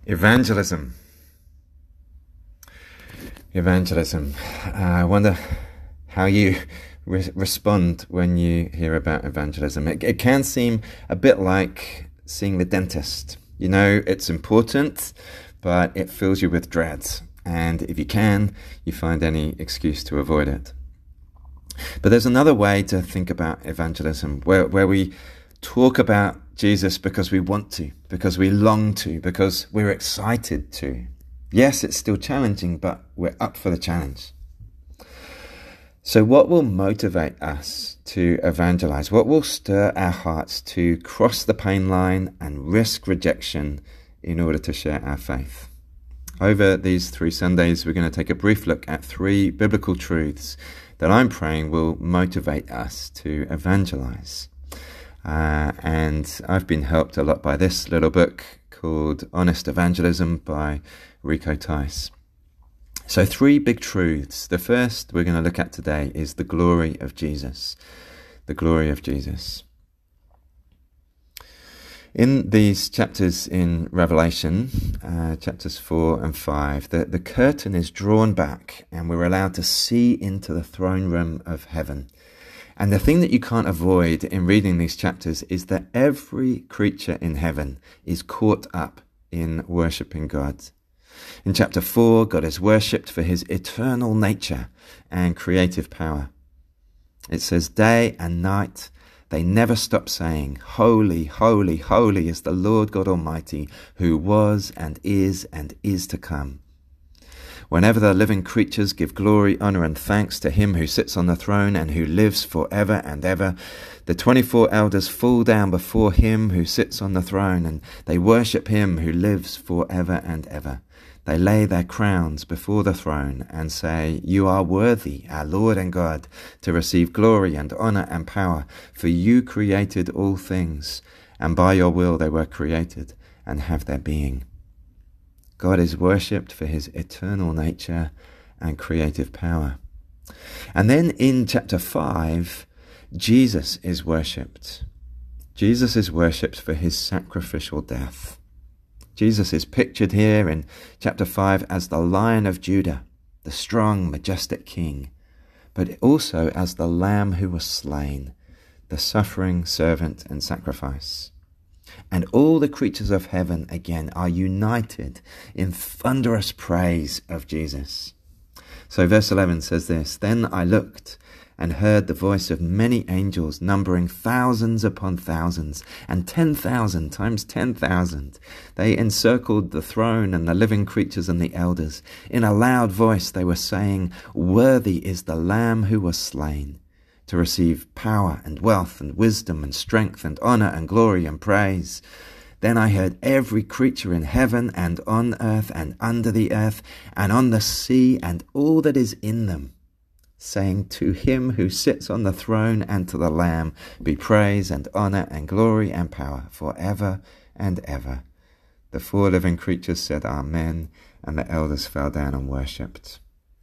Evangelism. I wonder how you respond when you hear about evangelism. It can seem a bit like seeing the dentist. You know it's important, but it fills you with dread. And if you can, you find any excuse to avoid it. But there's another way to think about evangelism, where we talk about Jesus because we want to, because we long to, because we're excited to. Yes, it's still challenging, but we're up for the challenge. So what will motivate us to evangelize? What will stir our hearts to cross the pain line and risk rejection in order to share our faith? Over these 3 Sundays, we're going to take a brief look at 3 biblical truths that I'm praying will motivate us to evangelize. And I've been helped a lot by this little book called Honest Evangelism by Rico Tice. So 3 big truths. The first we're going to look at today is the glory of Jesus. The glory of Jesus. In these chapters in Revelation, chapters 4 and 5, the curtain is drawn back and we're allowed to see into the throne room of heaven. And the thing that you can't avoid in reading these chapters is that every creature in heaven is caught up in worshipping God. In chapter 4, God is worshipped for his eternal nature and creative power. It says, day and night, they never stop saying, holy, holy, holy is the Lord God Almighty, who was and is to come. Whenever the living creatures give glory, honor, and thanks to him who sits on the throne and who lives forever and ever, the 24 elders fall down before him who sits on the throne, and they worship him who lives forever and ever. They lay their crowns before the throne and say, you are worthy, our Lord and God, to receive glory and honor and power, for you created all things, and by your will they were created and have their being. God is worshipped for his eternal nature and creative power. And then in chapter 5, Jesus is worshipped. Jesus is worshipped for his sacrificial death. Jesus is pictured here in chapter 5 as the Lion of Judah, the strong, majestic king, but also as the Lamb who was slain, the suffering servant and sacrifice. And all the creatures of heaven again are united in thunderous praise of Jesus. So verse 11 says this, then I looked and heard the voice of many angels numbering thousands upon thousands and 10,000 times 10,000. They encircled the throne and the living creatures and the elders. In a loud voice they were saying, worthy is the Lamb who was slain to receive power and wealth and wisdom and strength and honor and glory and praise. Then I heard every creature in heaven and on earth and under the earth and on the sea and all that is in them, saying, to him who sits on the throne and to the Lamb be praise and honor and glory and power forever and ever. The 4 living creatures said, Amen, and the elders fell down and worshipped.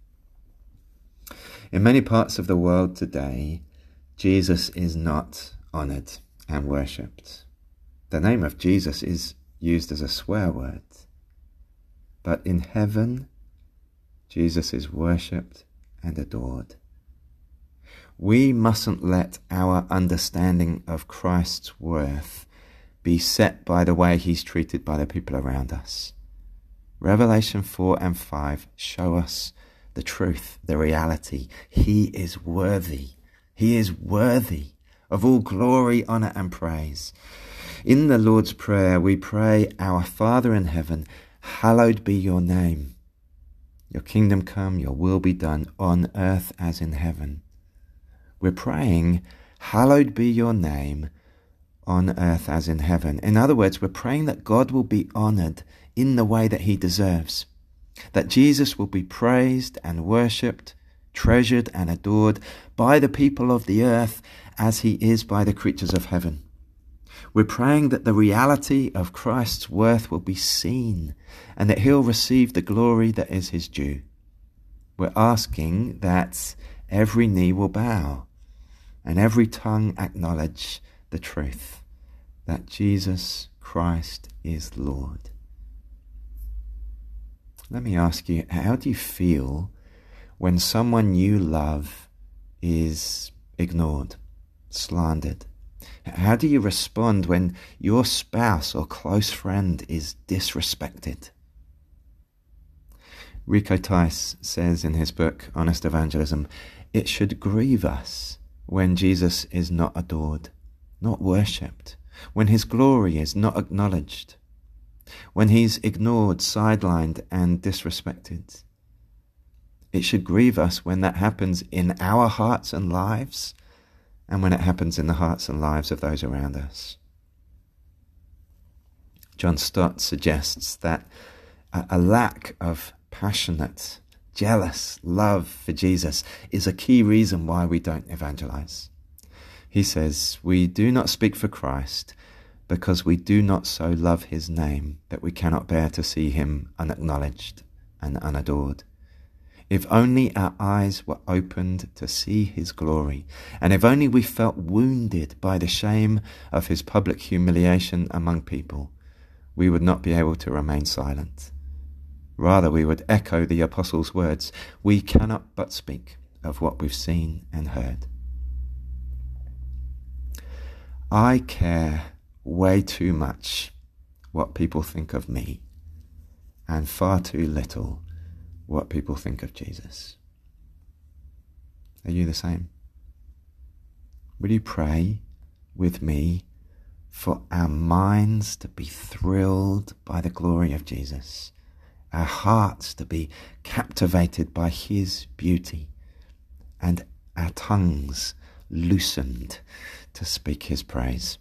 In many parts of the world today, Jesus is not honored and worshipped. The name of Jesus is used as a swear word. But in heaven, Jesus is worshipped and adored. We mustn't let our understanding of Christ's worth be set by the way he's treated by the people around us. Revelation 4 and 5 show us the truth, the reality. He is worthy. He is worthy of all glory, honor, and praise. In the Lord's Prayer, we pray, our Father in heaven, hallowed be your name. Your kingdom come, your will be done on earth as in heaven. We're praying, hallowed be your name on earth as in heaven. In other words, we're praying that God will be honored in the way that he deserves. That Jesus will be praised and worshipped, treasured and adored by the people of the earth as he is by the creatures of heaven. We're praying that the reality of Christ's worth will be seen and that he'll receive the glory that is his due. We're asking that every knee will bow and every tongue acknowledge the truth that Jesus Christ is Lord. let me ask you, how do you feel when someone you love is ignored, slandered? How do you respond when your spouse or close friend is disrespected? Rico Tice says in his book, Honest Evangelism, it should grieve us when Jesus is not adored, not worshipped, when his glory is not acknowledged, when he's ignored, sidelined, and disrespected. It should grieve us when that happens in our hearts and lives, and when it happens in the hearts and lives of those around us. John Stott suggests that a lack of passionate, jealous love for Jesus is a key reason why we don't evangelize. He says, we do not speak for Christ because we do not so love his name that we cannot bear to see him unacknowledged and unadored. If only our eyes were opened to see his glory, and if only we felt wounded by the shame of his public humiliation among people, we would not be able to remain silent. Rather, we would echo the apostles' words, we cannot but speak of what we've seen and heard. I care way too much what people think of me, and far too little what people think of Jesus. Are you the same? Will you pray with me for our minds to be thrilled by the glory of Jesus, our hearts to be captivated by his beauty, and our tongues loosened to speak his praise?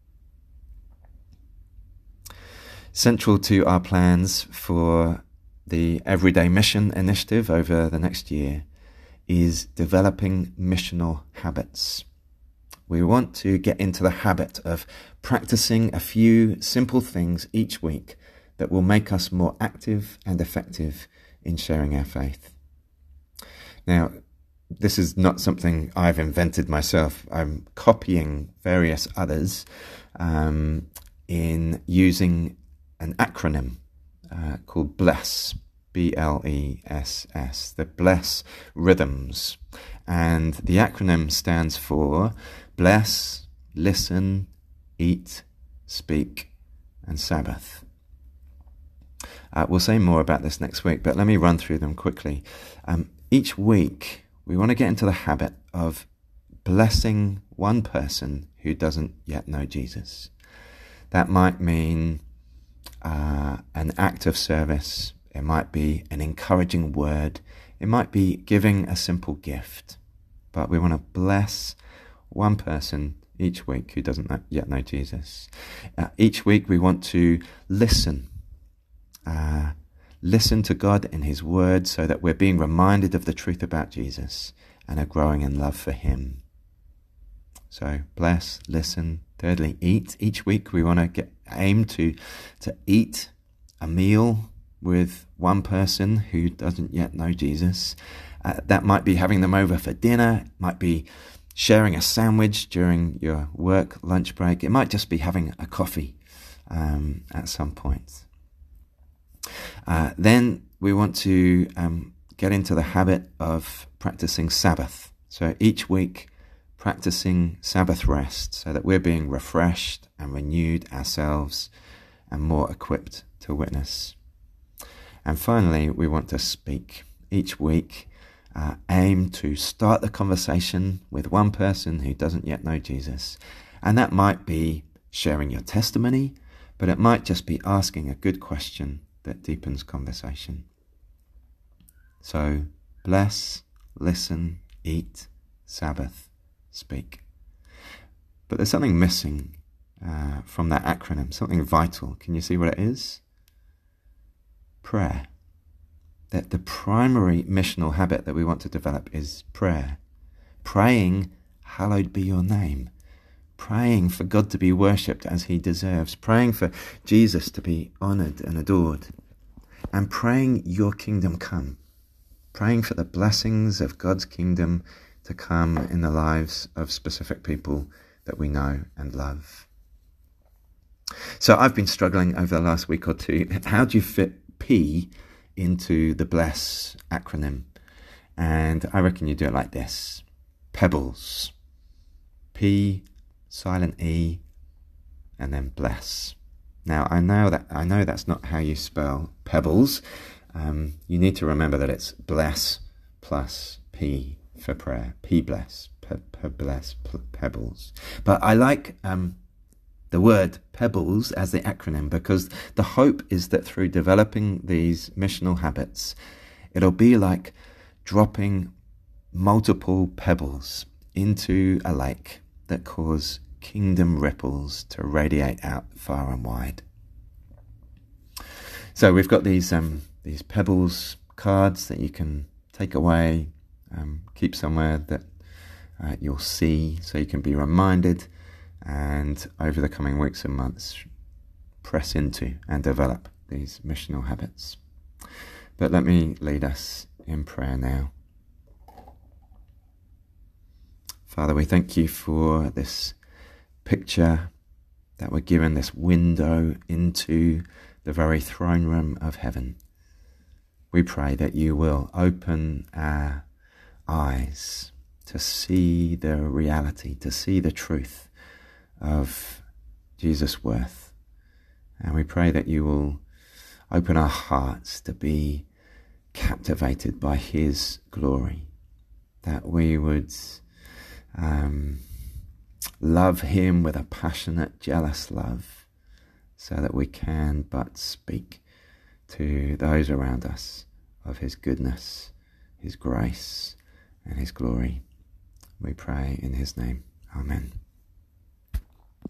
Central to our plans for the Everyday Mission Initiative over the next year is developing missional habits. We want to get into the habit of practicing a few simple things each week that will make us more active and effective in sharing our faith. Now, this is not something I've invented myself. I'm copying various others in using an acronym called BLESS, B-L-E-S-S, the BLESS Rhythms. And the acronym stands for Bless, Listen, Eat, Speak, and Sabbath. We'll say more about this next week, but let me run through them quickly. Each week, we want to get into the habit of blessing one person who doesn't yet know Jesus. That might mean an act of service. It might be an encouraging word. It might be giving a simple gift. But we want to bless one person each week who doesn't yet know Jesus. Each week we want to listen. Listen to God in his word so that we're being reminded of the truth about Jesus and are growing in love for him. So bless, listen. Thirdly, eat. Each week we want to aim to eat a meal with one person who doesn't yet know Jesus. That might be having them over for dinner. It might be sharing a sandwich during your work lunch break. It might just be having a coffee at some point. Then we want to get into the habit of practicing Sabbath. So each week, practicing Sabbath rest so that we're being refreshed and renewed ourselves and more equipped to witness. And finally, we want to speak. Each week, aim to start the conversation with one person who doesn't yet know Jesus. And that might be sharing your testimony, but it might just be asking a good question that deepens conversation. So, bless, listen, eat, Sabbath, speak. But there's something missing from that acronym, something vital. Can you see what it is? Prayer. That the primary missional habit that we want to develop is prayer. Praying, hallowed be your name. Praying for God to be worshipped as he deserves. Praying for Jesus to be honoured and adored. And praying your kingdom come. Praying for the blessings of God's kingdom to come in the lives of specific people that we know and love. So I've been struggling over the last week or two. How do you fit P into the BLESS acronym. And I reckon you do it like this. Pebbles. P, silent E, and then bless. Now, I know that's not how you spell pebbles. You need to remember that it's bless plus P for prayer. P bless, bless, pebbles. But I like the word pebbles as the acronym, because the hope is that through developing these missional habits, it'll be like dropping multiple pebbles into a lake that cause kingdom ripples to radiate out far and wide. So we've got these pebbles cards that you can take away, keep somewhere that you'll see, so you can be reminded, and over the coming weeks and months press into and develop these missional habits. But let me lead us in prayer now. Father, we thank you for this picture that we're given, this window into the very throne room of heaven. We pray that you will open our eyes to see the reality, to see the truth of Jesus' worth. And we pray that you will open our hearts to be captivated by his glory, that we would love him with a passionate, jealous love, so that we can but speak to those around us of his goodness, his grace, and his glory. We pray in his name. Amen.